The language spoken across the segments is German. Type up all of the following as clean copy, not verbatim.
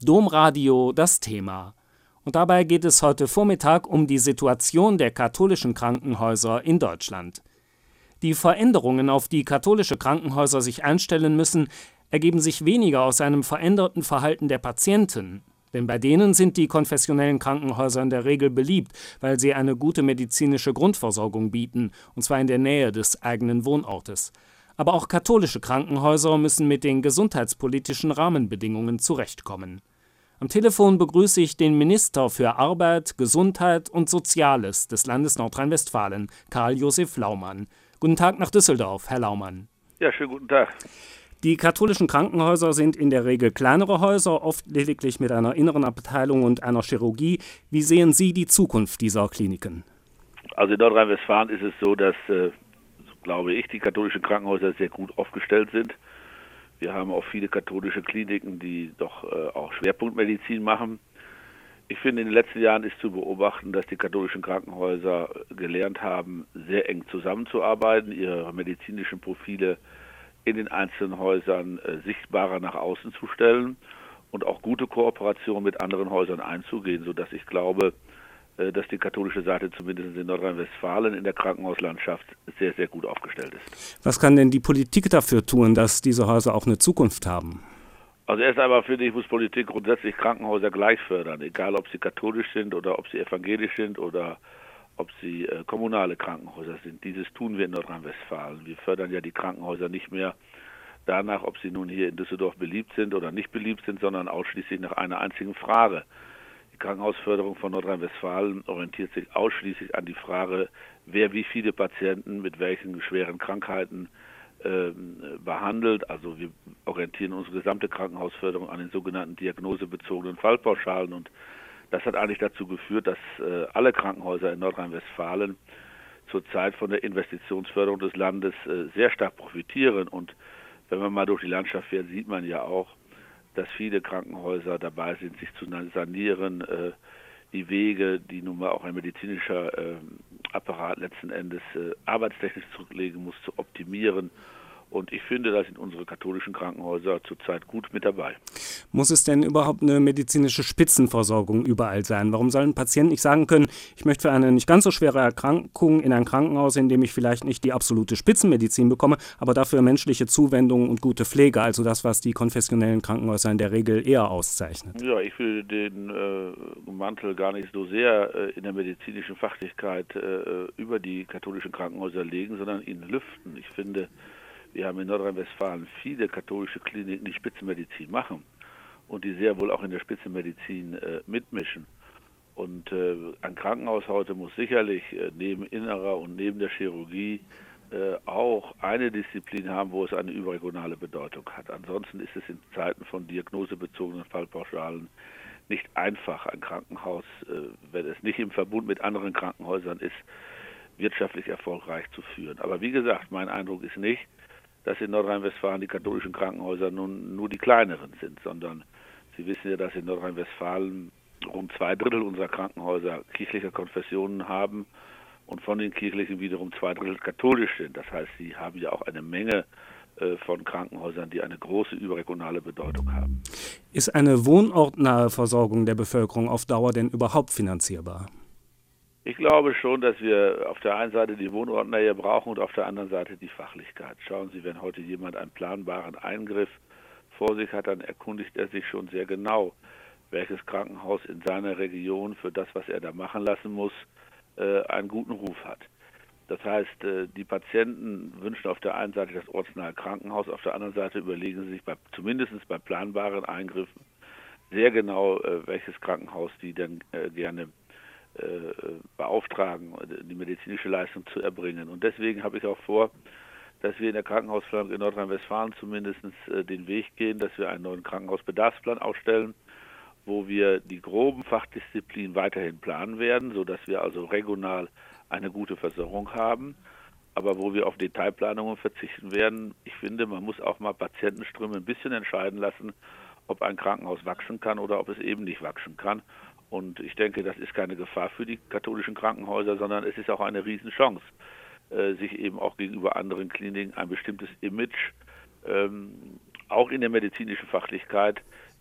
Domradio das Thema. Und dabei geht es heute Vormittag um die Situation der katholischen Krankenhäuser in Deutschland. Die Veränderungen, auf die katholische Krankenhäuser sich einstellen müssen, ergeben sich weniger aus einem veränderten Verhalten der Patienten. Denn bei denen sind die konfessionellen Krankenhäuser in der Regel beliebt, weil sie eine gute medizinische Grundversorgung bieten, und zwar in der Nähe des eigenen Wohnortes. Aber auch katholische Krankenhäuser müssen mit den gesundheitspolitischen Rahmenbedingungen zurechtkommen. Am Telefon begrüße ich den Minister für Arbeit, Gesundheit und Soziales des Landes Nordrhein-Westfalen, Karl-Josef Laumann. Guten Tag nach Düsseldorf, Herr Laumann. Ja, schönen guten Tag. Die katholischen Krankenhäuser sind in der Regel kleinere Häuser, oft lediglich mit einer inneren Abteilung und einer Chirurgie. Wie sehen Sie die Zukunft dieser Kliniken? Also in Nordrhein-Westfalen ist es so, dass, glaube ich, die katholischen Krankenhäuser sehr gut aufgestellt sind. Wir haben auch viele katholische Kliniken, die doch auch Schwerpunktmedizin machen. Ich finde, in den letzten Jahren ist zu beobachten, dass die katholischen Krankenhäuser gelernt haben, sehr eng zusammenzuarbeiten, ihre medizinischen Profile in den einzelnen Häusern sichtbarer nach außen zu stellen und auch gute Kooperation mit anderen Häusern einzugehen, sodass ich glaube, dass die katholische Seite zumindest in Nordrhein-Westfalen in der Krankenhauslandschaft sehr, sehr gut aufgestellt ist. Was kann denn die Politik dafür tun, dass diese Häuser auch eine Zukunft haben? Also erst einmal finde ich, muss Politik grundsätzlich Krankenhäuser gleich fördern, egal ob sie katholisch sind oder ob sie evangelisch sind oder ob sie kommunale Krankenhäuser sind. Dieses tun wir in Nordrhein-Westfalen. Wir fördern ja die Krankenhäuser nicht mehr danach, ob sie nun hier in Düsseldorf beliebt sind oder nicht beliebt sind, sondern ausschließlich nach einer einzigen Frage. Die Krankenhausförderung von Nordrhein-Westfalen orientiert sich ausschließlich an die Frage, wer wie viele Patienten mit welchen schweren Krankheiten behandelt. Also wir orientieren unsere gesamte Krankenhausförderung an den sogenannten diagnosebezogenen Fallpauschalen, und das hat eigentlich dazu geführt, dass alle Krankenhäuser in Nordrhein-Westfalen zurzeit von der Investitionsförderung des Landes sehr stark profitieren. Und wenn man mal durch die Landschaft fährt, sieht man ja auch, dass viele Krankenhäuser dabei sind, sich zu sanieren, die Wege, die nun mal auch ein medizinischer Apparat letzten Endes arbeitstechnisch zurücklegen muss, zu optimieren. Und ich finde, da sind unsere katholischen Krankenhäuser zurzeit gut mit dabei. Muss es denn überhaupt eine medizinische Spitzenversorgung überall sein? Warum soll ein Patient nicht sagen können, ich möchte für eine nicht ganz so schwere Erkrankung in ein Krankenhaus, in dem ich vielleicht nicht die absolute Spitzenmedizin bekomme, aber dafür menschliche Zuwendung und gute Pflege, also das, was die konfessionellen Krankenhäuser in der Regel eher auszeichnet? Ja, ich will den Mantel gar nicht so sehr in der medizinischen Fachlichkeit über die katholischen Krankenhäuser legen, sondern ihn lüften. Ich finde, wir haben in Nordrhein-Westfalen viele katholische Kliniken, die Spitzenmedizin machen und die sehr wohl auch in der Spitzenmedizin mitmischen. Und ein Krankenhaus heute muss sicherlich neben innerer und neben der Chirurgie auch eine Disziplin haben, wo es eine überregionale Bedeutung hat. Ansonsten ist es in Zeiten von diagnosebezogenen Fallpauschalen nicht einfach, ein Krankenhaus, wenn es nicht im Verbund mit anderen Krankenhäusern ist, wirtschaftlich erfolgreich zu führen. Aber wie gesagt, mein Eindruck ist nicht, dass in Nordrhein-Westfalen die katholischen Krankenhäuser nun nur die kleineren sind, sondern Sie wissen ja, dass in Nordrhein-Westfalen rund 2/3 unserer Krankenhäuser kirchlicher Konfessionen haben und von den kirchlichen wiederum 2/3 katholisch sind. Das heißt, sie haben ja auch eine Menge von Krankenhäusern, die eine große überregionale Bedeutung haben. Ist eine wohnortnahe Versorgung der Bevölkerung auf Dauer denn überhaupt finanzierbar? Ich glaube schon, dass wir auf der einen Seite die Wohnortnähe brauchen und auf der anderen Seite die Fachlichkeit. Schauen Sie, wenn heute jemand einen planbaren Eingriff vor sich hat, dann erkundigt er sich schon sehr genau, welches Krankenhaus in seiner Region für das, was er da machen lassen muss, einen guten Ruf hat. Das heißt, die Patienten wünschen auf der einen Seite das ortsnahe Krankenhaus, auf der anderen Seite überlegen sie sich zumindest bei planbaren Eingriffen sehr genau, welches Krankenhaus die denn gerne beauftragen, die medizinische Leistung zu erbringen. Und deswegen habe ich auch vor, dass wir in der Krankenhausplanung in Nordrhein-Westfalen zumindest den Weg gehen, dass wir einen neuen Krankenhausbedarfsplan aufstellen, wo wir die groben Fachdisziplinen weiterhin planen werden, sodass wir also regional eine gute Versorgung haben, aber wo wir auf Detailplanungen verzichten werden. Ich finde, man muss auch mal Patientenströme ein bisschen entscheiden lassen, ob ein Krankenhaus wachsen kann oder ob es eben nicht wachsen kann. Und ich denke, das ist keine Gefahr für die katholischen Krankenhäuser, sondern es ist auch eine Riesenchance, sich eben auch gegenüber anderen Kliniken ein bestimmtes Image, auch in der medizinischen Fachlichkeit,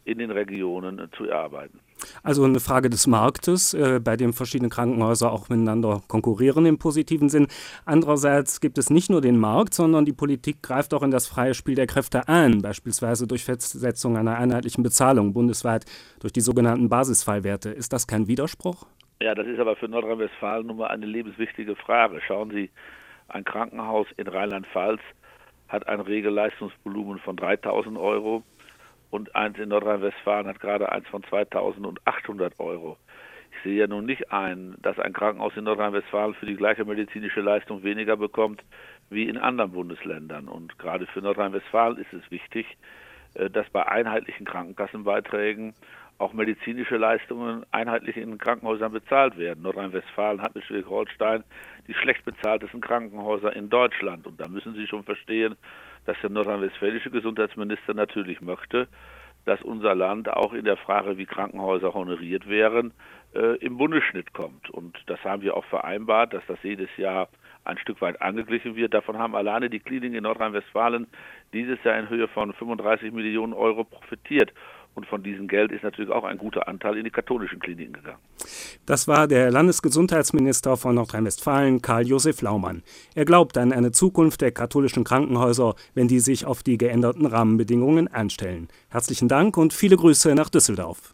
in den Regionen zu erarbeiten. Also eine Frage des Marktes, bei dem verschiedene Krankenhäuser auch miteinander konkurrieren im positiven Sinn. Andererseits gibt es nicht nur den Markt, sondern die Politik greift auch in das freie Spiel der Kräfte ein, beispielsweise durch Festsetzung einer einheitlichen Bezahlung bundesweit durch die sogenannten Basisfallwerte. Ist das kein Widerspruch? Ja, das ist aber für Nordrhein-Westfalen nun mal eine lebenswichtige Frage. Schauen Sie, ein Krankenhaus in Rheinland-Pfalz hat ein Regelleistungsvolumen von 3.000 Euro. Und eins in Nordrhein-Westfalen hat gerade eins von 2.800 Euro. Ich sehe ja nun nicht ein, dass ein Krankenhaus in Nordrhein-Westfalen für die gleiche medizinische Leistung weniger bekommt wie in anderen Bundesländern. Und gerade für Nordrhein-Westfalen ist es wichtig, dass bei einheitlichen Krankenkassenbeiträgen auch medizinische Leistungen einheitlich in Krankenhäusern bezahlt werden. Nordrhein-Westfalen hat mit Schleswig-Holstein die schlecht bezahltesten Krankenhäuser in Deutschland. Und da müssen Sie schon verstehen, dass der nordrhein-westfälische Gesundheitsminister natürlich möchte, dass unser Land auch in der Frage, wie Krankenhäuser honoriert werden, im Bundesschnitt kommt. Und das haben wir auch vereinbart, dass das jedes Jahr ein Stück weit angeglichen wird. Davon haben alleine die Kliniken in Nordrhein-Westfalen dieses Jahr in Höhe von 35 Millionen Euro profitiert. Und von diesem Geld ist natürlich auch ein guter Anteil in die katholischen Kliniken gegangen. Das war der Landesgesundheitsminister von Nordrhein-Westfalen, Karl-Josef Laumann. Er glaubt an eine Zukunft der katholischen Krankenhäuser, wenn die sich auf die geänderten Rahmenbedingungen einstellen. Herzlichen Dank und viele Grüße nach Düsseldorf.